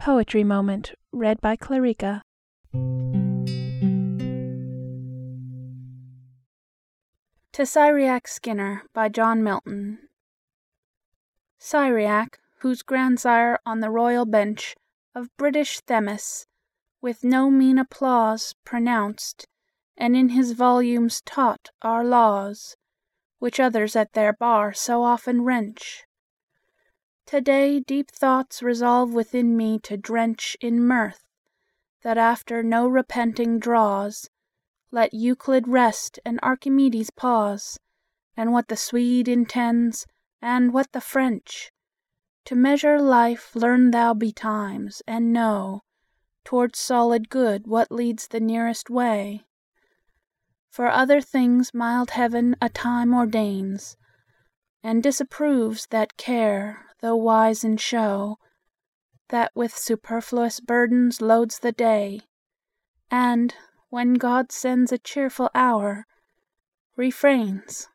Poetry Moment. Read by Clarica. To Cyriac Skinner, by John Milton. Cyriac, whose grandsire on the royal bench of British Themis, with no mean applause, pronounced, and in his volumes taught our laws, which others at their bar so often wrench. To-day deep thoughts resolve within me to drench in mirth, that after no repenting draws, let Euclid rest and Archimedes pause, and what the Swede intends, and what the French. To measure life learn thou betimes, and know, towards solid good what leads the nearest way. For other things mild Heaven a time ordains, and disapproves that care, though wise in show, that with superfluous burdens loads the day, and, when God sends a cheerful hour, refrains